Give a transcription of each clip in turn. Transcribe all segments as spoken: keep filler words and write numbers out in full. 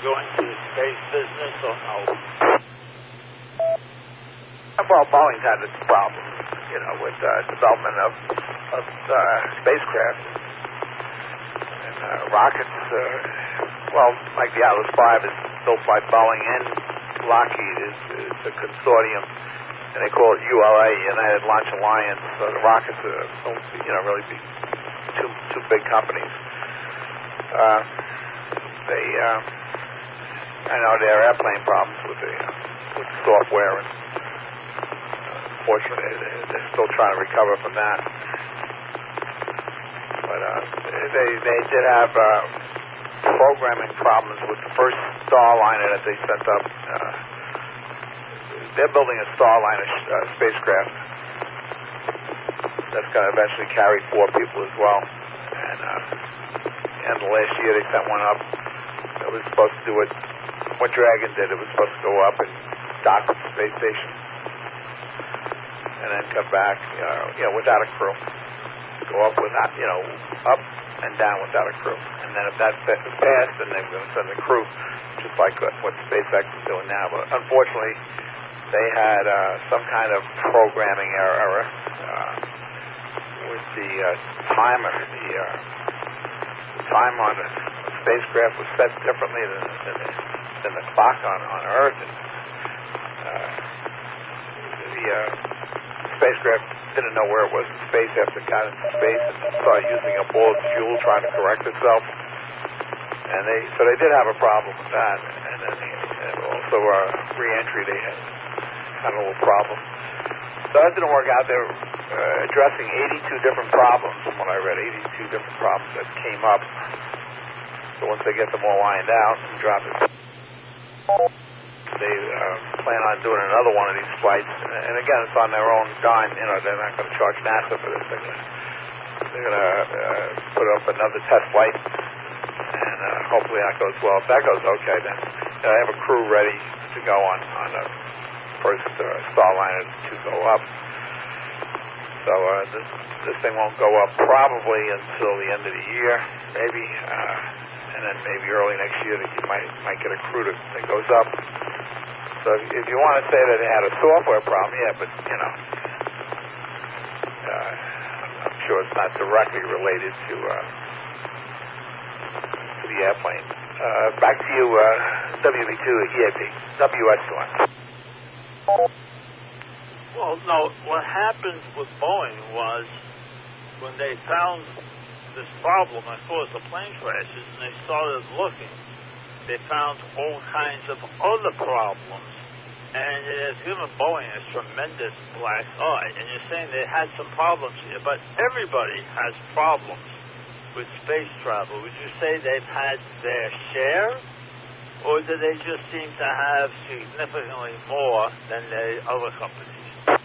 go into the space business or no? Well, Boeing's had its problems, you know, with uh, development of, of uh, spacecraft and uh, rockets. Uh, well, like the Atlas five is built by Boeing and Lockheed. is, is a consortium, and they call it U L A, United Launch Alliance. So the rockets are, you know, really be two two big companies. Uh, they, uh, I know there are airplane problems with the uh, with the software, and uh, unfortunately they're still trying to recover from that. But uh, they they did have uh, programming problems with the first Starliner that they sent up. Uh, they're building a Starliner sh- uh, spacecraft that's going to eventually carry four people as well. And uh, and the last year they sent one up. It was supposed to do what what Dragon did. It was supposed to go up and dock at the space station, and then come back, you know, you know, without a crew. Go up without, you know, up and down without a crew. And then if that passed, then they're going to send the crew, just like what SpaceX is doing now. But unfortunately, they had uh, some kind of programming error uh, with the uh, timer. The, uh, the time on the spacecraft was set differently than, than, the, than the clock on, on Earth. And, uh, the uh, spacecraft didn't know where it was in space after it got into space, and started using up all its fuel trying to correct itself. And they, so they did have a problem with that. And then they, and also uh, re-entry, they had kind of a little problem. So that didn't work out. They were uh, addressing eighty-two different problems from what I read, eighty-two different problems that came up. So once they get them all lined out and drop it, they uh, plan on doing another one of these flights. And again, it's on their own dime. You know, they're not going to charge NASA for this. They're going to they're going to uh, put up another test flight, and uh, hopefully that goes well. If that goes okay, then you know, they have a crew ready to go on on the first uh, Starliner to go up. So uh, this this thing won't go up probably until the end of the year, maybe, uh, and then maybe early next year that you might might get a crew that, that goes up. So if you want to say that it had a software problem, yeah, but you know, uh, I'm sure it's not directly related to uh, to the airplane. Uh, back to you, uh, W B two E A P, W S one. Well, no, what happened with Boeing was when they found this problem that caused the plane crashes and they started looking, they found all kinds of other problems. And it has given Boeing a tremendous black eye. And you're saying they had some problems here, but everybody has problems with space travel. Would you say they've had their share? Or do they just seem to have significantly more than the other companies?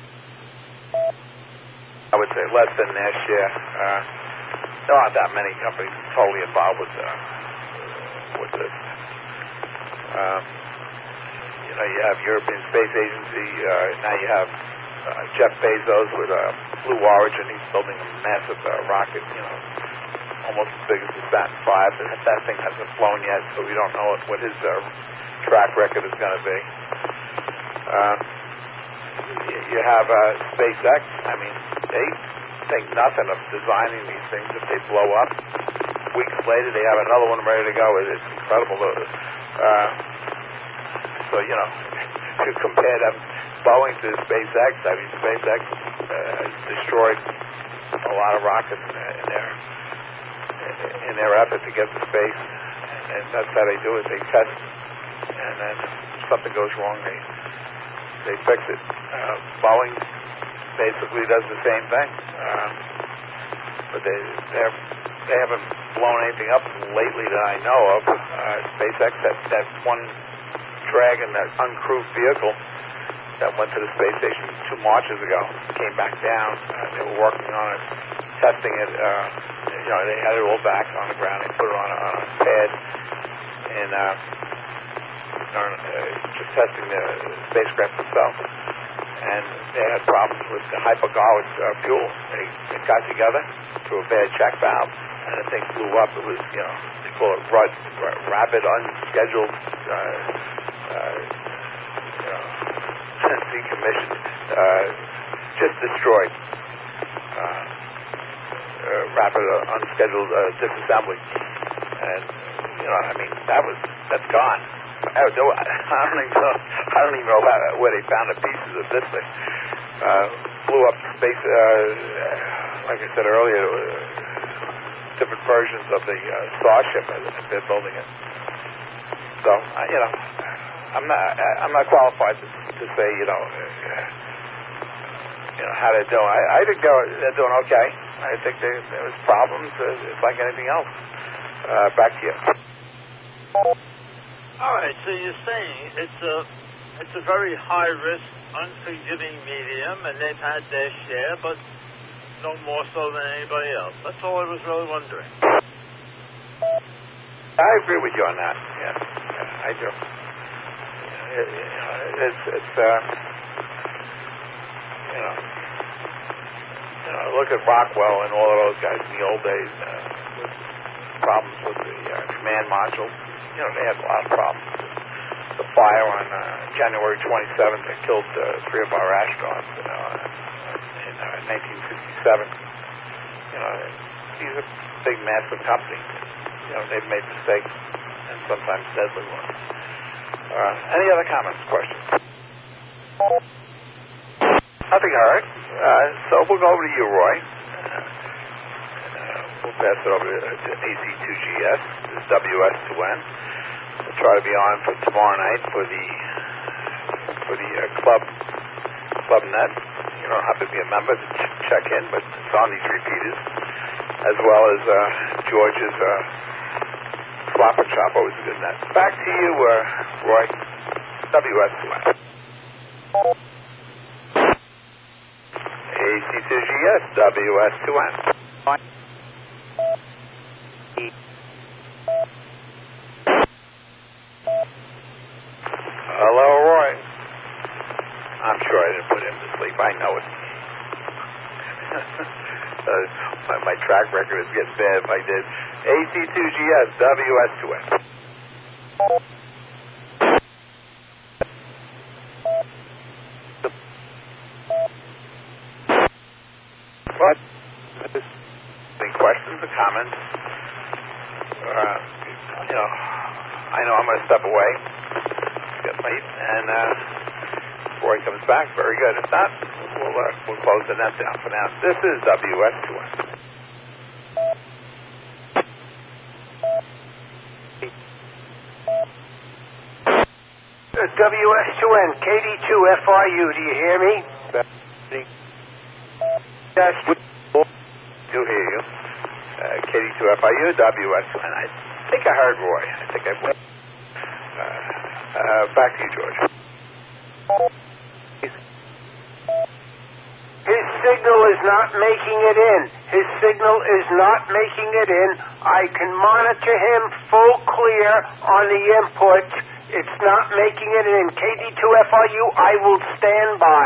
I would say less than their share. Uh, there aren't that many companies totally involved with uh, with this. Um, you know, you have European Space Agency. Uh, now you have uh, Jeff Bezos with uh, Blue Origin. He's building a massive uh, rocket. You know, almost as big as the Saturn five. That, that thing hasn't flown yet, so we don't know what, what his uh, track record is going to be. Uh, you, you have uh, SpaceX. I mean, they think nothing of designing these things if they blow up. Weeks later, they have another one ready to go. It's incredible. Uh, so, you know, to compare them, Boeing to SpaceX, I mean, SpaceX uh, has destroyed a lot of rockets in their, in their in their effort to get to space, and that's how they do it. They test, and then if something goes wrong, they they fix it. Uh, Boeing basically does the same thing, um, but they they they haven't blown anything up lately that I know of. Uh, SpaceX, that that one Dragon, that uncrewed vehicle that went to the space station two Marches ago, came back down. Uh, they were working on it, testing it. Uh, you know, they had it all back on the ground. They put it on a, on a pad, and uh, on, uh, just testing the spacecraft itself. And they had problems with the hypergolic uh, fuel. They, they got together through a bad check valve, and the thing blew up. It was, you know, call it R U D, rapid unscheduled uh, uh, you know, decommissioned, uh, just destroyed. Uh, uh, rapid uh, unscheduled uh, disassembly, and you know, I mean, that was that's gone. I don't, I don't even know. I don't even know how, where they found the pieces of this thing. Uh, blew up space. Uh, like I said earlier, uh, different versions of the uh, Starship as they're building it. So uh, you know, I'm not. I'm not qualified to, to say you know, uh, you know how they're doing. I, I think they're, they're doing okay. I think there, there was problems. Uh, it's like anything else. Uh, back to you. All right, so you're saying it's a it's a very high risk, unforgiving medium, and they've had their share, but no more so than anybody else. That's all I was really wondering. I agree with you on that. Yeah, yeah I do. It, it's it's uh, you know, you know, look at Rockwell and all of those guys in the old days. Uh, with problems with the uh, command module. You know, they had a lot of problems. The fire on uh, January twenty-seventh that killed uh, three of our astronauts you know, in uh, nineteen sixty-seven. You know, these are big, massive companies. You know, they've made mistakes, and sometimes deadly ones. Uh, any other comments, questions? Nothing heard. Uh, so we'll go over to you, Roy. Uh, we'll pass it over to, to A C two G S, W S two N. We'll try to be on for tomorrow night for the for the uh, club club net. You don't have to be a member to ch- check in, but it's on these repeaters, as well as uh, George's uh, Flopper Chop, always a good net. Back to you, uh, Roy. W S two N. A C two G S, W S two N. Hello, Roy. I'm sure I didn't put him to sleep. I know it. uh, my, my track record is getting bad if I did. A C two G S, W S two N. What? Any questions or comments? Uh, you know, I know I'm going to step away. It's getting late, and uh, Roy comes back. Very good. If not, we'll uh, we'll close the net down for now. This is W S two N. W S two N, K D two F R U. Do you hear me? Yes. Do hear you. Uh, K D two F I U, W S two N. I think I heard Roy. I think I went. Uh, uh, back to you, George. His signal is not making it in. His signal is not making it in. I can monitor him full clear on the input. It's not making it in. K D two F R U, I will stand by.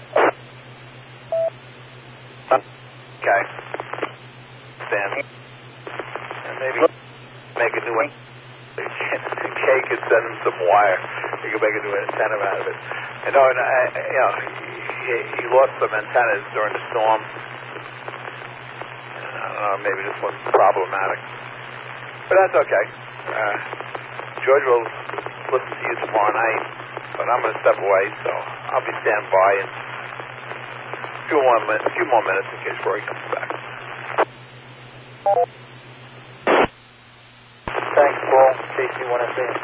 Okay. Stand. And maybe make a new one. Kay could send him some wire. You could make a new antenna out of it. You know, and I, you know, he, he lost some antennas during the storm. And I don't know, maybe this one's problematic. But that's okay. Uh, George will listen to you tomorrow night, but I'm going to step away, so I'll be standing by in a few more, min- a few more minutes in case Roy comes back. Thanks, Paul. K C one F A M.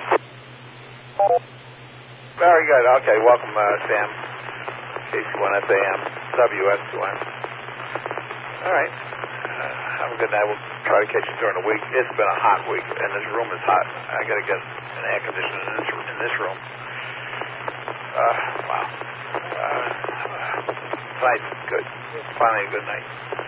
Very good. Okay, welcome, uh, Sam. K C one F A M, W S two N. All right. Uh, have a good night. We'll try to catch you during the week. It's been a hot week, and this room is hot. I got to get an air conditioner in this, in this room. Uh, wow. Uh, tonight's good. Finally a good night.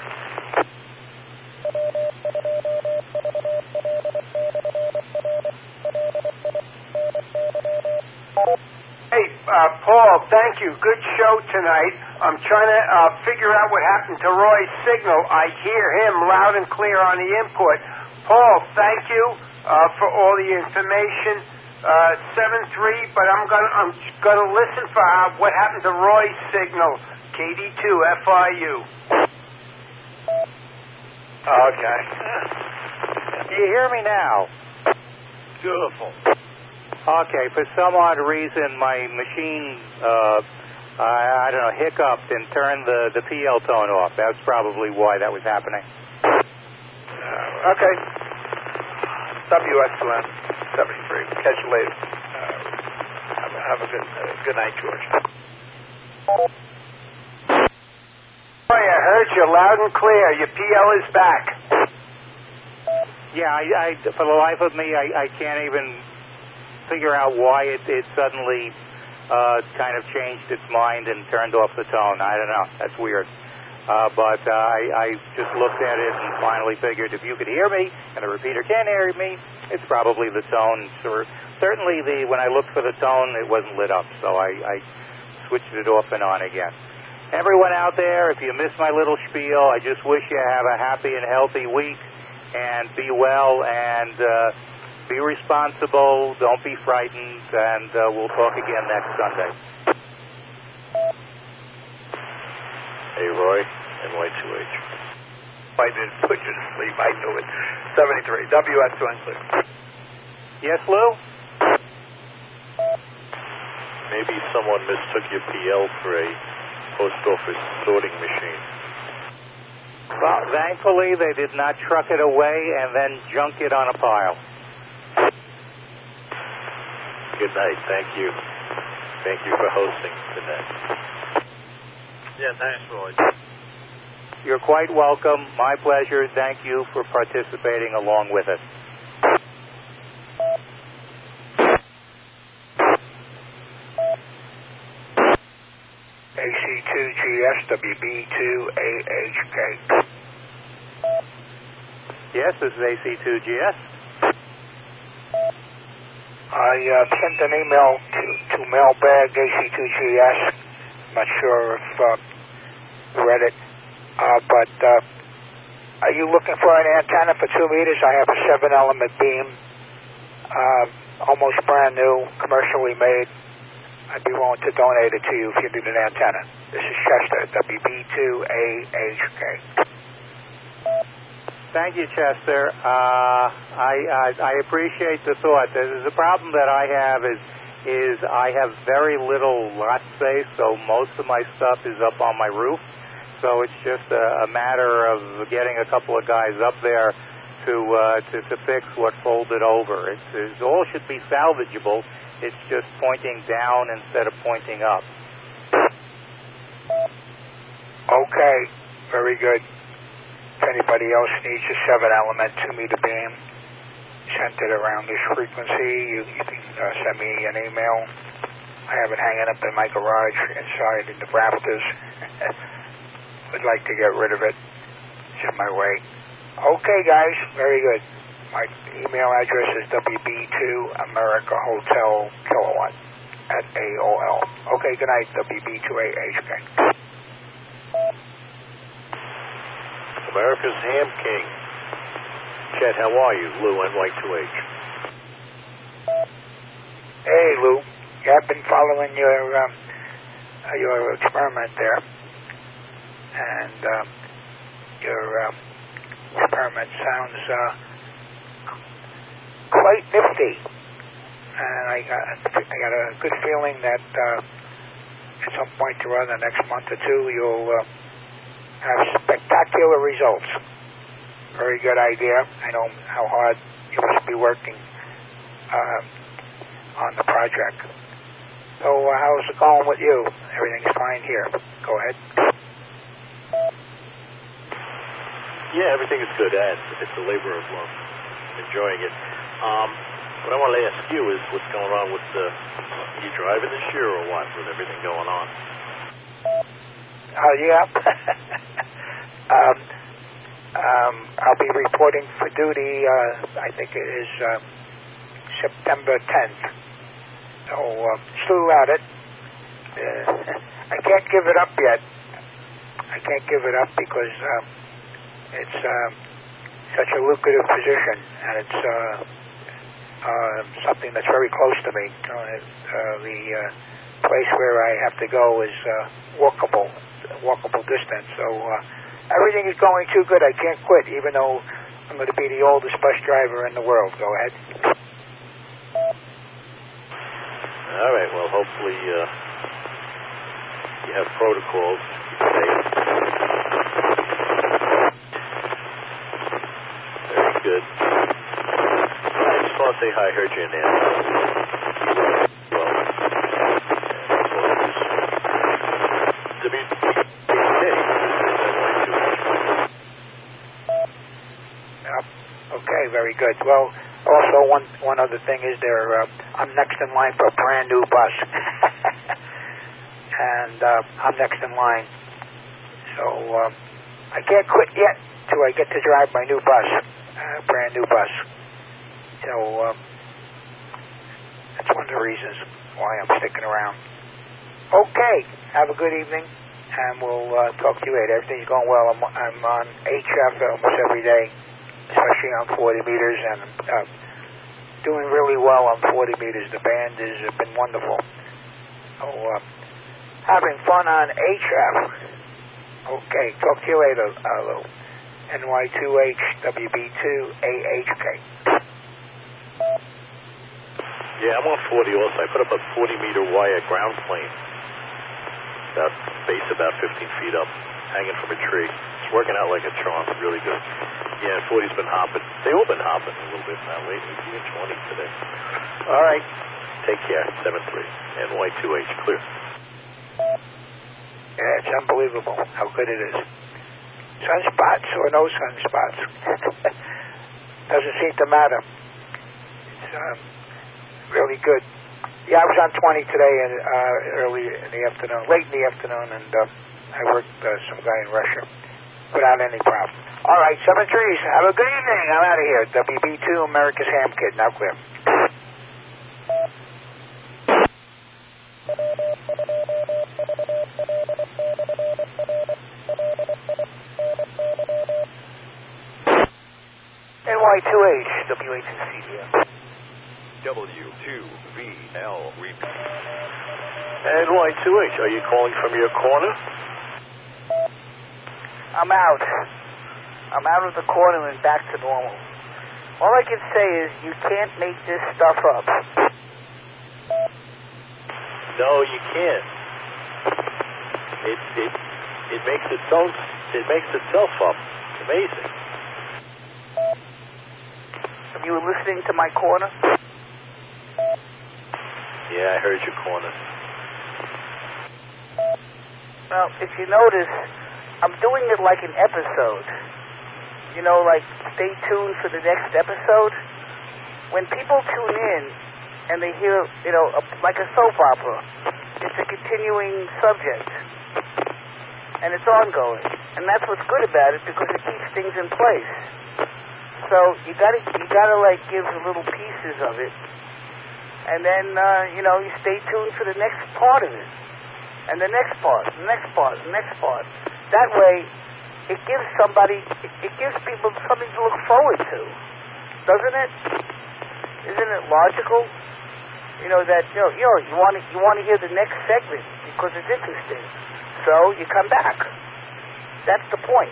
Hey, uh, Paul, thank you. Good show tonight. I'm trying to uh, figure out what happened to Roy's signal. I hear him loud and clear on the input. Paul, thank you uh, for all the information. Uh, seven three, but I'm gonna I'm gonna listen for uh, what happened to Roy's signal. K D two F I U. Okay. Do you hear me now? Beautiful. Okay, for some odd reason, my machine, uh, I, I don't know, hiccuped and turned the, the P L tone off. That's probably why that was happening. Uh, okay. W S two N seventy-three. Catch you later. Uh, have, a, have a good uh, good night, George. Boy, I heard you loud and clear. Your P L is back. Yeah, I, I for the life of me, I, I can't even figure out why it, it suddenly uh, kind of changed its mind and turned off the tone. I don't know. That's weird. Uh, but uh, I, I just looked at it and finally figured if you could hear me and the repeater can't hear me, it's probably the tone. So certainly the when I looked for the tone, it wasn't lit up. So I, I switched it off and on again. Everyone out there, if you missed my little spiel, I just wish you have a happy and healthy week and be well and uh, be responsible. Don't be frightened, and uh, we'll talk again next Sunday. Hey, Roy, N Y two H. I didn't put you to sleep. I knew it. seventy-three. W S two N clear. Yes, Lou? Maybe someone mistook your P L for a post office sorting machine. Well, thankfully, they did not truck it away and then junk it on a pile. Good night. Thank you. Thank you for hosting tonight. Yeah, thanks, Roy. You're quite welcome. My pleasure. Thank you for participating along with us. A C two G S W B two A H K. Yes, this is A C two G S. I uh, sent an email to, to mailbag A C two G S. Not sure if uh, you read it, uh, but uh, are you looking for an antenna for two meters? I have a seven-element beam, uh, almost brand new, commercially made. I'd be willing to donate it to you if you need an antenna. This is Chester, W B two A H K. Thank you, Chester. Uh, I, I I appreciate the thought. There's a problem that I have is is I have very little lot space, so most of my stuff is up on my roof. So it's just a, a matter of getting a couple of guys up there to uh, to, to fix what folded over. It's, it's all should be salvageable. It's just pointing down instead of pointing up. Okay, very good. If anybody else needs a seven-element two-meter beam centered around this frequency, you, you can uh, send me an email. I have it hanging up in my garage inside in the rafters. Would like to get rid of it. It's in my way. Okay, guys, very good. My email address is W B two America Hotel Kilowatt at A O L. Okay, good night, W B two A H K. America's Ham King. Chet, how are you? Lou, N Y two H. Hey, Lou. Yeah, I've been following your um, uh, your experiment there, and um, your um, experiment sounds uh, quite nifty. And I got I got a good feeling that uh, at some point or other, next month or two, you'll uh, have spectacular results. Very good idea. I know how hard you must be working uh, on the project. So uh, how's it going with you? Everything's fine here. Go ahead. Yeah, everything is good, Ed. It's a labor of love. Enjoying it. Um, what I want to ask you is what's going on with the... Are you driving this year or what with everything going on? Oh, uh, yeah. um, um, I'll be reporting for duty, uh, I think it is uh, September tenth. So, uh, still at it. Uh, I can't give it up yet. I can't give it up because uh, it's uh, such a lucrative position, and it's uh, uh, something that's very close to me. Uh, uh, the uh, place where I have to go is uh, walkable, walkable distance. So uh, everything is going too good. I can't quit, even though I'm going to be the oldest bus driver in the world. Go ahead. All right. Well, hopefully uh, you have protocols. Keep safe. Very good. I just want to say hi. I heard you in there. Well, W B K. Okay, very good. Well, also one one other thing is there. Uh, I'm next in line for a brand new bus, and uh, I'm next in line. So uh, I can't quit yet till I get to drive my new bus, uh, brand new bus. So uh, that's one of the reasons why I'm sticking around. Okay, have a good evening, and we'll uh, talk to you later. Everything's going well. I'm, I'm on H F almost every day, especially on forty meters, and uh, doing really well on forty meters. The band has been wonderful. So, uh, having fun on H F. Okay, talk to you later, uh, Lou. N Y two H W B two A H K. Yeah, I'm on forty also. I put up a forty meter wire ground plane. About base about fifteen feet up, hanging from a tree. It's working out like a charm. Really good. Yeah, forty's been hopping. They've all been hopping a little bit now lately. Even twenty today. All right. Take care. seven three. N Y two H. Clear. Yeah, it's unbelievable how good it is. Sunspots or no sunspots. Doesn't seem to matter. It's um, really good. Yeah, I was on twenty today and uh, early in the afternoon, late in the afternoon, and uh, I worked uh, some guy in Russia without any problem. All right, seven trees. Have a good evening. I'm out of here. W B two, America's Ham Kid. Now clear. N Y two H, W H C D M. W two V L. N Y two H, are you calling from your corner? I'm out. I'm out of the corner and back to normal. All I can say is you can't make this stuff up. No, you can't. It it it makes its own. It makes itself up. It's amazing. Have you been listening to my corner? Yeah, I heard your corner. Well, if you notice, I'm doing it like an episode. You know, like, stay tuned for the next episode. When people tune in and they hear, you know, a, like a soap opera, it's a continuing subject. And it's ongoing. And that's what's good about it, because it keeps things in place. So you gotta, you gotta, like, give little pieces of it. And then, uh, you know, you stay tuned for the next part of it. And the next part, the next part, the next part. That way, it gives somebody, it, it gives people something to look forward to. Doesn't it? Isn't it logical? You know, that, you know, you, know, you want to you want to hear the next segment because it's interesting. So you come back. That's the point.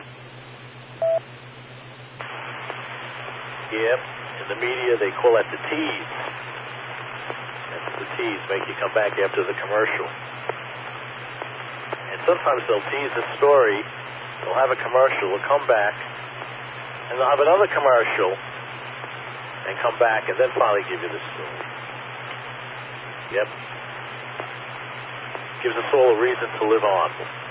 Yep. In the media, they call that the tease. That's the tease. Make you come back after the commercial. And sometimes they'll tease a story. They'll have a commercial. They'll come back, and they'll have another commercial, and come back, and then finally give you the story. Yep. Gives us all a reason to live on.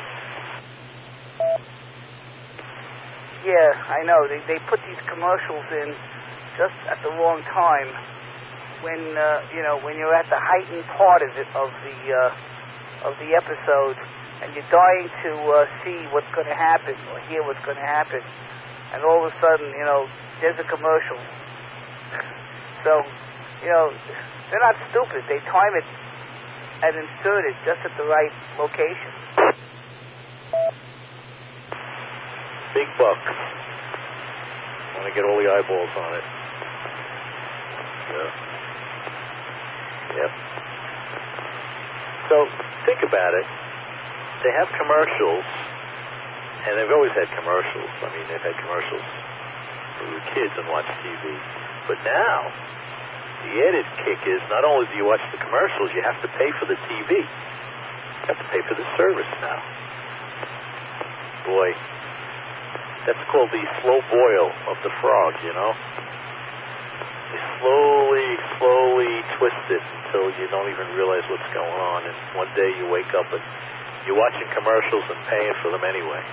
Yeah, I know. They they put these commercials in just at the wrong time, when uh, you know when you're at the heightened part of it of the uh, of the episode, and you're dying to uh, see what's going to happen or hear what's going to happen, and all of a sudden, you know, there's a commercial. So, you know, they're not stupid. They time it and insert it just at the right location. Big bucks. want to get all the eyeballs on it. Yeah. Yep. So think about it. They have commercials, and they've always had commercials. I mean, they've had commercials for the kids and watch T V. But now, the added kick is not only do you watch the commercials, you have to pay for the T V. You have to pay for the service now. Boy, that's called the slow boil of the frog, you know? You slowly, slowly twist it until you don't even realize what's going on. And one day you wake up and you're watching commercials and paying for them anyway.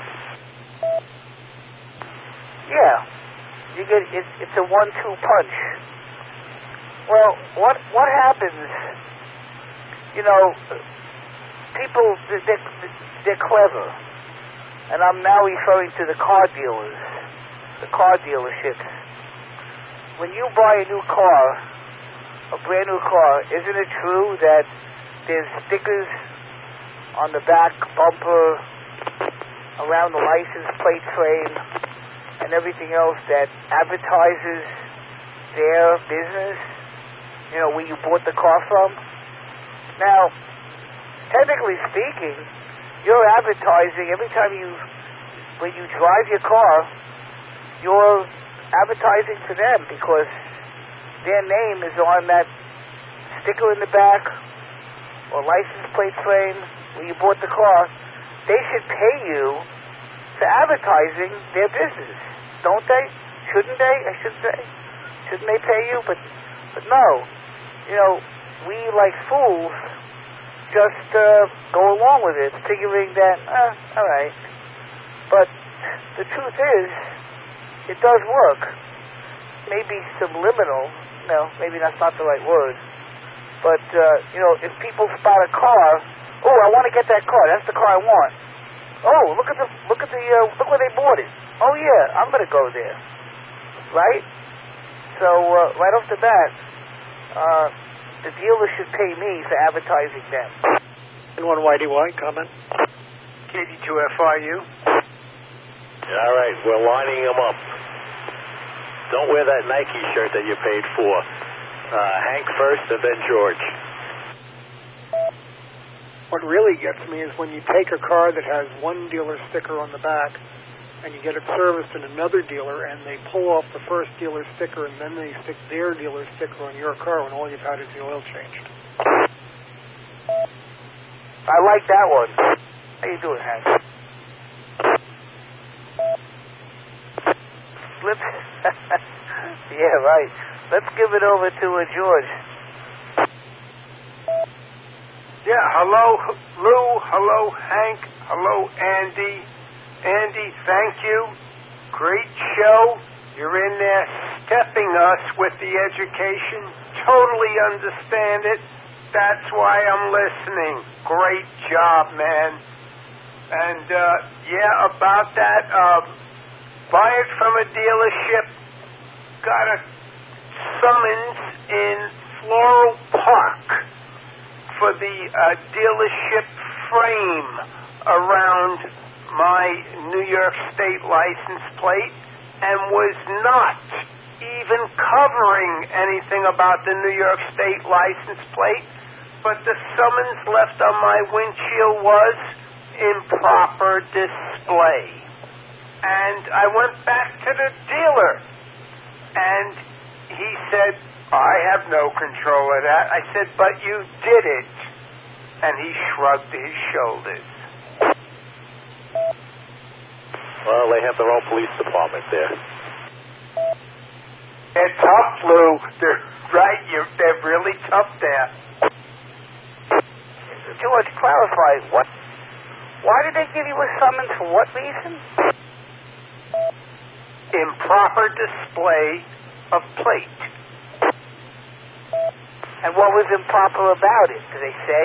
Yeah. You get it, it's a one two punch. Well, what what happens, you know, people, they're, they're clever. And I'm now referring to the car dealers, the car dealerships. When you buy a new car, a brand new car, isn't it true that there's stickers on the back bumper, around the license plate frame, and everything else that advertises their business? You know, where you bought the car from? Now, technically speaking, you're advertising every time you, when you drive your car, you're advertising to them because their name is on that sticker in the back or license plate frame where you bought the car. They should pay you for advertising their business, don't they? Shouldn't they? I should say. Shouldn't they pay you? But, but no. You know, we like fools just uh, go along with it, figuring that, uh, all right. But the truth is, it does work. Maybe subliminal, no, maybe that's not the right word. But, uh, you know, if people spot a car, oh, I want to get that car. That's the car I want. Oh, look at the, look at the, uh, look where they bought it. Oh, yeah, I'm going to go there. Right? So, uh, right off the bat, uh, the dealer should pay me for advertising them. And one Y D Y comment. K D two F I U. All right, we're lining them up. Don't wear that Nike shirt that you paid for. Uh, Hank first and then George. What really gets me is when you take a car that has one dealer sticker on the back and you get it serviced in another dealer and they pull off the first dealer sticker and then they stick their dealer sticker on your car when all you've had is the oil changed. I like that one. How you doing, Hank? Let's yeah, right. Let's give it over to uh, George. Yeah, hello, Lou. Hello, Hank. Hello, Andy. Andy, thank you. Great show. You're in there stepping us with the education. Totally understand it. That's why I'm listening. Great job, man. And, uh, yeah, about that, uh, buy it from a dealership. Got a summons in Floral Park for the uh, dealership frame around my New York State license plate and was not even covering anything about the New York State license plate, but the summons left on my windshield was improper display. And I went back to the dealer, and he said, I have no control of that. I said, but you did it. And he shrugged his shoulders. Well, they have their own police department there. They're tough, Lou. They're right. You're, they're really tough there. George, clarify. What? Why did they give you a summons? For what reason? Improper display of plate. And what was improper about it? Did they say?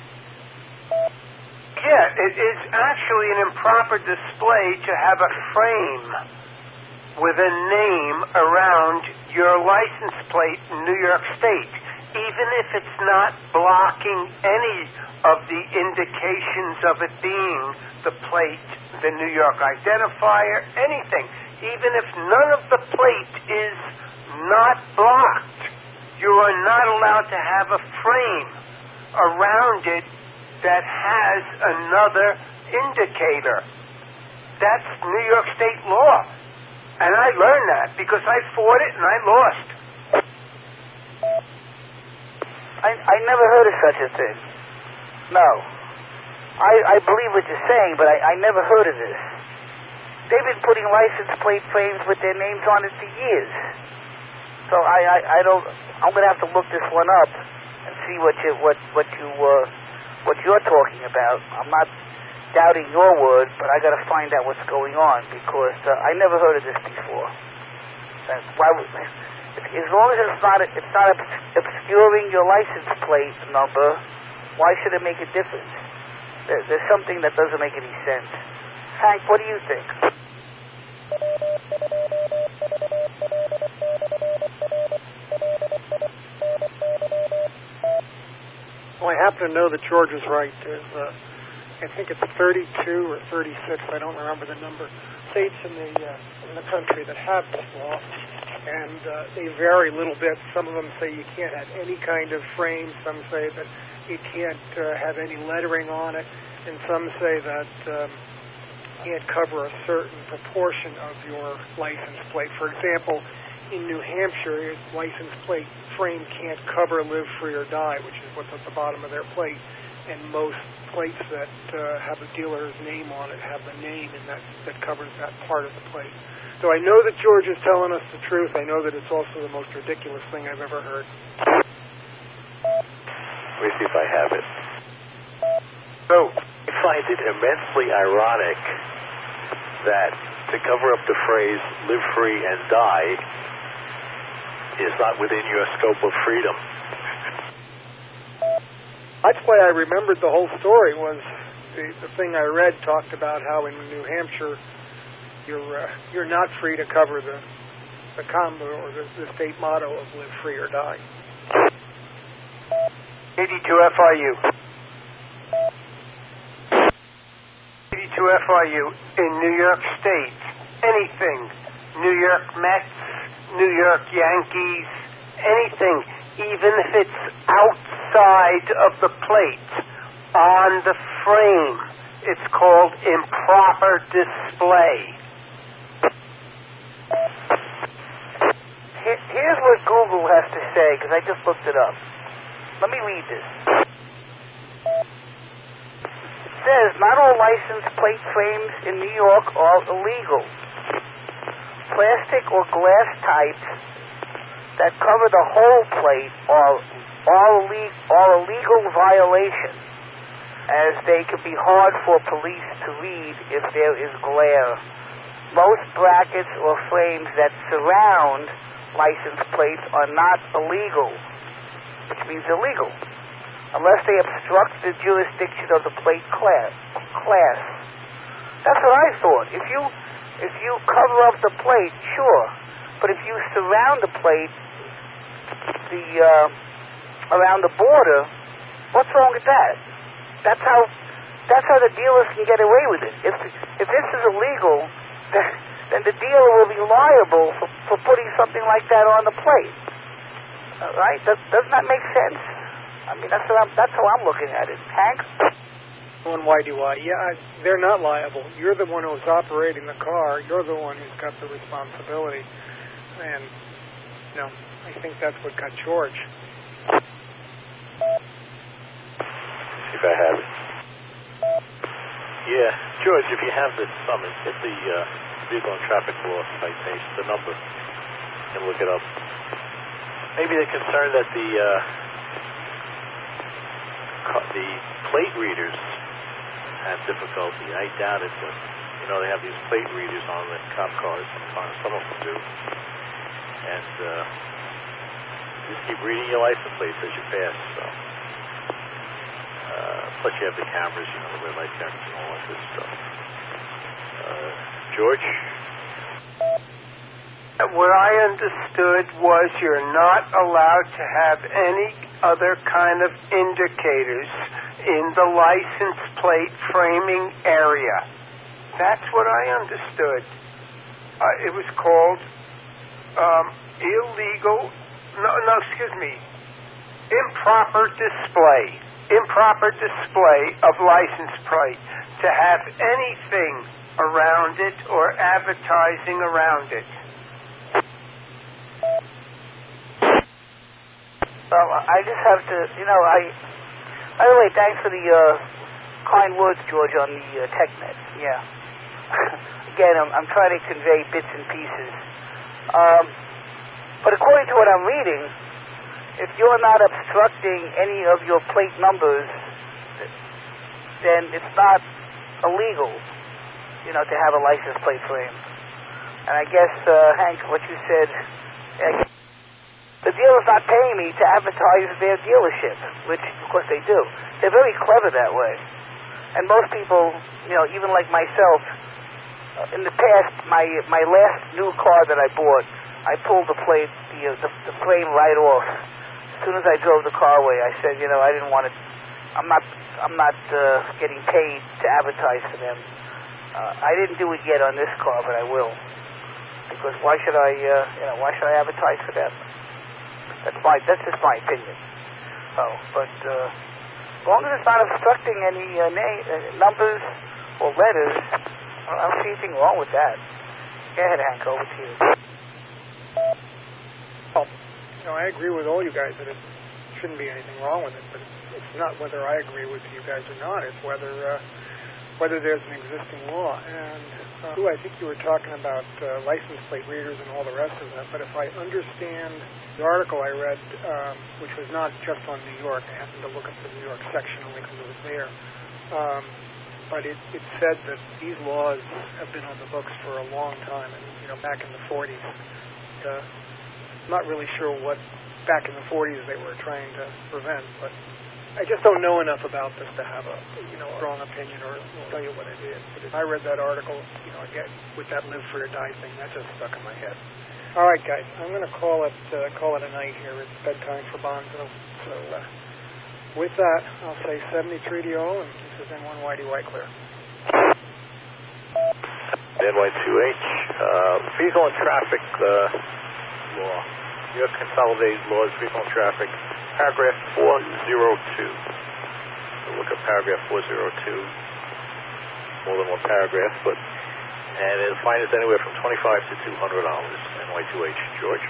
Yeah, it is actually an improper display to have a frame with a name around your license plate in New York State, even if it's not blocking any of the indications of it being the plate, the New York identifier, anything. even if none of the plate is not blocked, you are not allowed to have a frame around it that has another indicator. That's New York State law. And I learned that because I fought it and I lost. I, I never heard of such a thing. No. I, I believe what you're saying, but I, I never heard of this. They've been putting license plate frames with their names on it for years. So I, I, I don't. I'm going to have to look this one up and see what you what what you uh, what you're talking about. I'm not doubting your word, but I got to find out what's going on because uh, I never heard of this before. And why would, as long as it's not it's not obscuring your license plate number, why should it make a difference? There, there's something that doesn't make any sense. Hank, what do you think? Well, I happen to know that George is right. There's, uh, I think it's thirty-two or thirty-six, I don't remember the number, states in the uh, in the country that have this law, and uh, they vary a little bit. Some of them say you can't have any kind of frame. Some say that you can't uh, have any lettering on it, and some say that um, you can't cover a certain proportion of your license plate. For example, in New Hampshire, your license plate frame can't cover live free or die, which is what's at the bottom of their plate. And most plates that uh, have a dealer's name on it have the name in that that covers that part of the plate. So I know that George is telling us the truth. I know that it's also the most ridiculous thing I've ever heard. Let me see if I have it. So I find it immensely ironic that to cover up the phrase live free and die is not within your scope of freedom. That's why I remembered the whole story. Was the, the thing I read talked about how in New Hampshire you're uh, you're not free to cover the the combo or the, the state motto of live free or die. eighty-two F I U. eighty-two F I U in New York State. Anything. New York Mets, New York Yankees, anything, even if it's outside of the plate, on the frame, it's called improper display. Here's what Google has to say, because I just looked it up. Let me read this. It says, not all license plate frames in New York are illegal. Plastic or glass types that cover the whole plate are, are, ille- are a legal violation, as they can be hard for police to read if there is glare. Most brackets or frames that surround license plates are not illegal, which means illegal, unless they obstruct the jurisdiction of the plate class. class. That's what I thought. If you if you cover up the plate, sure, but if you surround the plate, the uh, around the border, what's wrong with that? That's how that's how the dealers can get away with it. If if this is illegal, then, then the dealer will be liable for, for putting something like that on the plate. Uh, right? Does, doesn't that make sense? I mean, that's what I'm, that's how I'm looking at it. Hank? One why do I? Yeah, I, they're not liable. You're the one who's operating the car. You're the one who's got the responsibility. And, you know, I think that's what got George. See if I have it. Yeah, George, if you have this summons, hit the uh, vehicle and traffic law citation, the number, and look it up. Maybe they're concerned that the uh, the plate readers have difficulty. I doubt it, but you know they have these plate readers on the cop cars. Sometimes some of them do, and uh, just keep reading your license plates as you pass. So, uh, plus you have the cameras, you know, the red light cameras and all that good stuff. Uh, George. What I understood was you're not allowed to have any other kind of indicators in the license plate framing area. That's what I understood. Uh, it was called um, illegal, no, no, excuse me, improper display, improper display of license plate, to have anything around it or advertising around it. Well, I just have to, you know, I, by the way, thanks for the uh, kind words, George, on the uh, TechNet. Yeah. Again, I'm, I'm trying to convey bits and pieces. Um, but according to what I'm reading, if you're not obstructing any of your plate numbers, then it's not illegal, you know, to have a license plate frame. And I guess, uh, Hank, what you said, yeah, the dealer's not paying me to advertise their dealership, which, of course, they do. They're very clever that way. And most people, you know, even like myself, uh, in the past, my my last new car that I bought, I pulled the plate, the, the, the frame right off. As soon as I drove the car away, I said, you know, I didn't want to, I'm not, I'm not uh, getting paid to advertise for them. Uh, I didn't do it yet on this car, but I will. Because why should I, uh, you know, why should I advertise for them? That's my, that's just my opinion. Oh, but uh, as long as it's not obstructing any uh, na- uh, numbers or letters, I don't see anything wrong with that. Go ahead, Hank, over to you. Well, you know, I agree with all you guys that it shouldn't be anything wrong with it, but it's not whether I agree with you guys or not. It's whether uh, whether there's an existing law. And uh, I think you were talking about uh, license plate readers and all the rest of that, but if I understand the article I read, um, which was not just on New York, I happened to look at the New York section only because it was there, um, but it, it said that these laws have been on the books for a long time, and, you know, back in the forties. Uh, I'm not really sure what back in the forties they were trying to prevent, but I just don't know enough about this to have a, you know, a strong opinion or tell you what it is. But if I read that article, you know, again, with that live for or die thing, that just stuck in my head. All right, guys, I'm going to call it uh, call it a night here. It's bedtime for Bonzo. So uh, with that, I'll say seventy-three to all, and this is N one Y D Y clear. N Y two H, uh, vehicle and traffic uh, law. U S Consolidated Laws, Vehicle and Traffic, paragraph four oh two. So look at paragraph four oh two. More than one paragraph, but and it'll find us anywhere from twenty-five to two hundred dollars. N Y two H, George.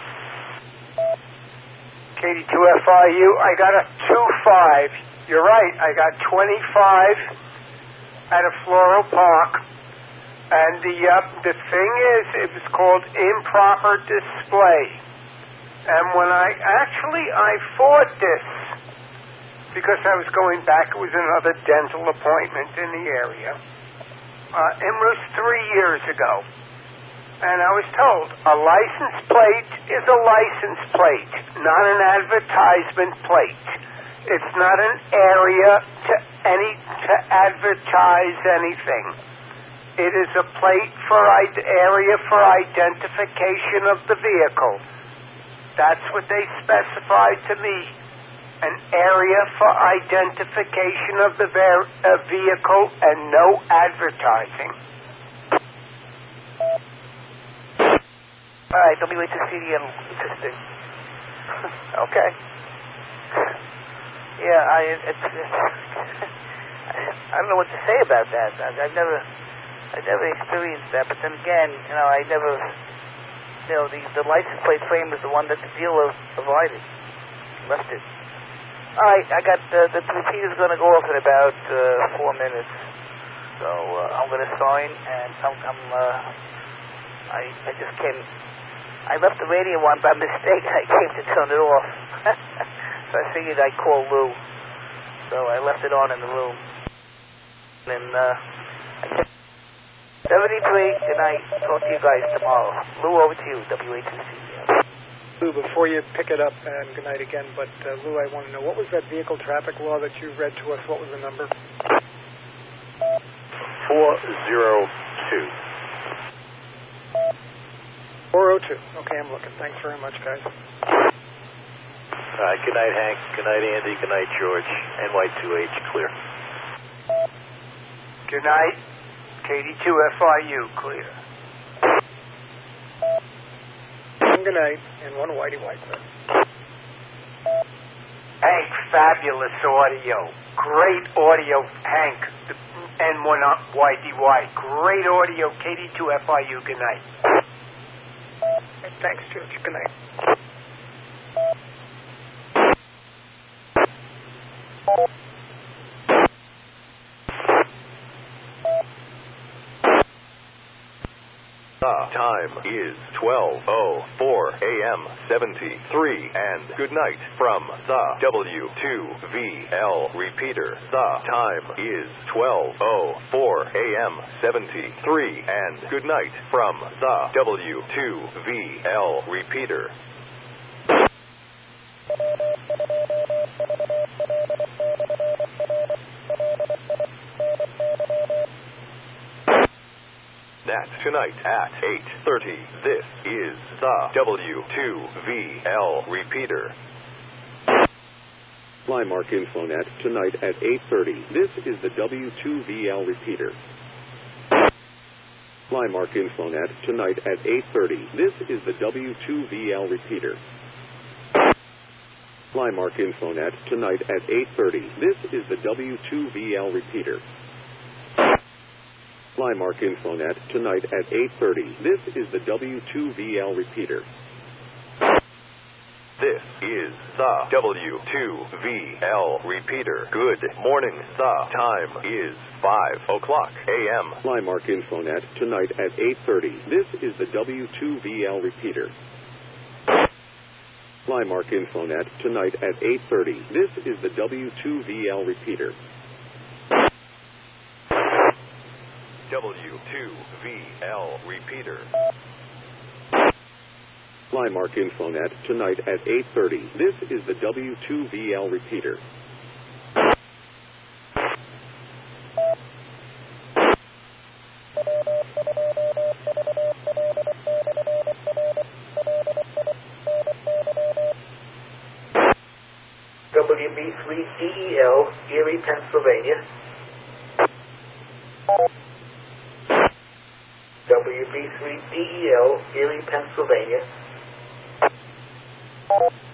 K D two F I U, I got a two five. You're right, I got twenty-five at a Floral Park. And the uh, the thing is, it was called improper display. And when I, actually, I fought this because I was going back. It was another dental appointment in the area. Uh, it was three years ago. And I was told, a license plate is a license plate, not an advertisement plate. It's not an area to any to advertise anything. It is a plate for area for identification of the vehicle. That's what they specified to me. An area for identification of the ver- uh, vehicle and no advertising. All right, W H C D M, interesting. Okay. Yeah, I it's, it's I don't know what to say about that. I, I've never I never experienced that, but then again, you know, I never. You know, the, the license plate frame is the one that the dealer provided. Left it. All right, I got uh, the repeater's going to go off in about uh, four minutes. So uh, I'm going to sign, and I'm, I'm uh, I I just came. I left the radio on by mistake. I came to turn it off, so I figured I'd call Lou. So I left it on in the room, and uh, I kept. seventy-three, good night. Talk to you guys tomorrow. Lou, over to you, W H C. Lou, before you pick it up, and good night again, but uh, Lou, I want to know, what was that vehicle traffic law that you read to us? What was the number? four oh two. four oh two. Okay, I'm looking. Thanks very much, guys. All right, good night, Hank. Good night, Andy. Good night, George. N Y two H, clear. Good night. K D two F I U, clear. long good night, and one Whitey Whiteside. Hank, fabulous audio. Great audio, Hank. And one Whitey White. Great audio, K D two F I U. Good night. Thanks, George. Good night. The time is twelve oh four a.m. seventy-three, and good night from the W two V L repeater. The time is twelve oh four a.m. seventy-three, and good night from the W two V L repeater. That's tonight at eight thirty. This is the W two V L repeater. Flymark Infonet tonight at eight thirty. This is the W two V L repeater. Flymark Infonet tonight at eight thirty. This is the W two V L repeater. Flymark Infonet tonight at eight thirty. This is the W two V L repeater. Flymark Infonet tonight at eight thirty. This is the W two V L repeater. This is the W two V L repeater. Good morning. The time is five o'clock a.m. Flymark Infonet tonight at eight thirty. This is the W two V L repeater. Flymark Infonet tonight at eight thirty. This is the W two V L repeater. W two V L repeater. Flymark Infonet tonight at eight thirty. This is the W two V L repeater. W B three D E L, Erie, Pennsylvania. W B three D E L, Erie, Pennsylvania.